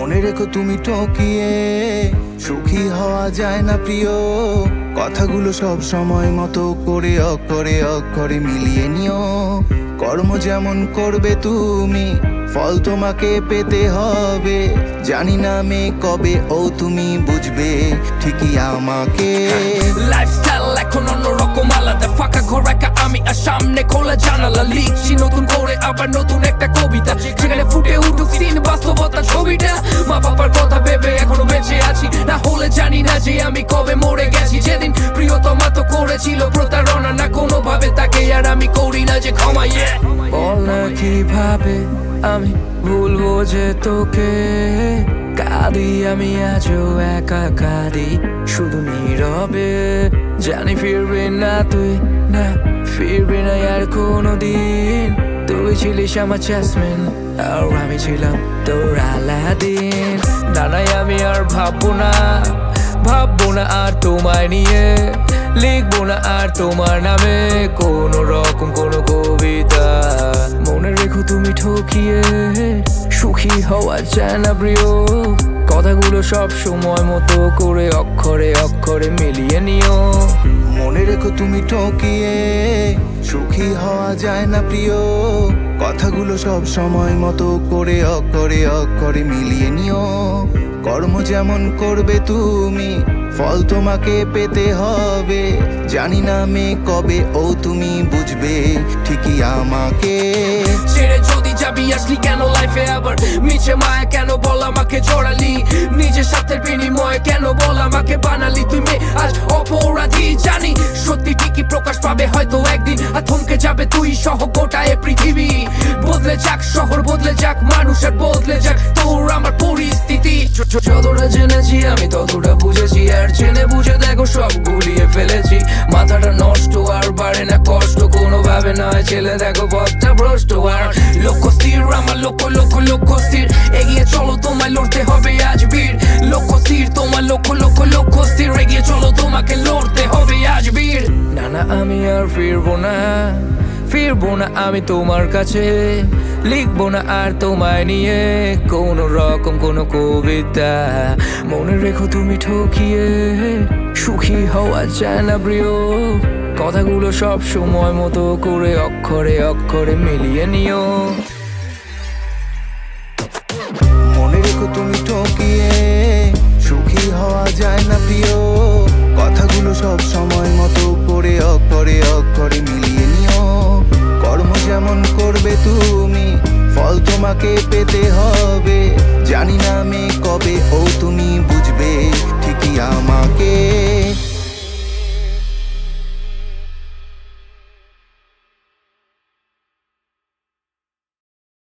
মনে রেখো তুমি ঠকিয়ে সুখী হওয়া যায় না প্রিয়। কথাগুলো সব সময় মতো করে অক্ষরে অক্ষরে মিলিয়ে নিও। কর্ম যেমন করবে তুমি, ফল তোমাকে পেতে হবে। জানি না আমি কবে তুমি বুঝবে ঠিকই আমাকে। লাইফস্টাইল এখন অন্যরকম আলাদা, ফাঁকা ঘর একা আমি আর সামনে খোলা জানালা। লিখছি নতুন করে আবার নতুন একটা কবিতা, সেখানে ফুটে উঠুক সিন বাস্তবতা ছবিটা। মা বাবার কথা ভেবে এখনো বেঁচে আছি, না হলে জানি না যে আমি কবে মরে গেছি। যেদিন প্রিয়তমা তো করেছিল প্রতারণা, না কোনোভাবে তাকে আর আমি করি না যে ক্ষমা। বল না কিভাবে আমি ভুলবো যে তোকে, কাঁদি আমি আজও একা কাঁদি শুধু নীরবে। জানি ফিরবে না তুই, না ফিরবে না আর কোনোদিন। তুই ছিলিস আমার জ্যাসমিন আর আমি ছিলাম তোর আলাদিন। নানাই আমি আর ভাববো না আর তোমায় নিয়ে, লিখবো না আর তোমার নামে কোনো রকম কোনো কবিতা। মনে রেখো তুমি ঠকিয়ে সুখী হওয়া যায় না প্রিয়। কথাগুলো সব সময় মতো করে অক্ষরে অক্ষরে মিলিয়ে নিও। মনে রেখো তুমি ঠকিয়ে সুখী হওয়া যায় না প্রিয়। কথাগুলো সব সময় মতো করে অক্ষরে অক্ষরে মিলিয়ে নিও। কর্ম যেমন করবে তুমি, ফল তোমাকে পেতে হবে। জানি না আমি কবে তুমি বুঝবে ঠিকই আমাকে। ছেড়ে যদি যাবি আসলি কেন লাইফে আবার, মিছে মায়া কেন বল আমাকে জড়ালি। নিজের স্বার্থের বিনিময়ে কেন বল আমাকে বানালি। তুই মেয়ে আজ অপরাধী জানি, সত্যি ঠিকই প্রকাশ পাবে হয়তো একদিন। আর থমকে যাবে তুই সহ গোটা এ পৃথিবী। বদলে যাক শহর, বদলে যাক মানুষের, বদলে যাক তোর আমার পরিস্থিতি। যতটা জেনেছি আমি ততটা বুঝেছি, আর জেনে বুঝে দেখো সব গুলিয়ে ফেলেছি। মাথাটা নষ্ট আর বাড়ে না কষ্ট কোনোভাবে নয়। ছেলে দেখো পথটা ভ্রষ্ট আর লক্ষ্য স্থির আমার, লক্ষ্য লক্ষ্য লক্ষ্য স্থির। এগিয়ে চলো তোমায় লড়তে হবে আজ বীর। লক্ষ্য স্থির তোমার, লক্ষ্য লক্ষ্য লক্ষ্য স্থির। এগিয়ে চলো তোমাকে লড়তে হবে আজ বীর। না না আমি আর ফিরবো না আমি তোমার কাছে, লিখবো না আর তোমায় নিয়ে কোনো রকম কোনো কবিতা। মনে রেখো তুমি ঠকিয়ে সুখী হওয়া যায় না প্রিয়। কথাগুলো সব সময় মতো করে অক্ষরে অক্ষরে মিলিয়ে নিও। মনে রেখো তুমি ঠকিয়ে সুখী হওয়া যায় না প্রিয়। কথাগুলো সব সময় মতো করে অক্ষরে অক্ষরে মিলিয়ে নিও। কর্ম যেমন করবে তুমি, ফল তোমাকে পেতে হবে। জানি না আমি কবে তুমি বুঝবে ঠিকই আমাকে।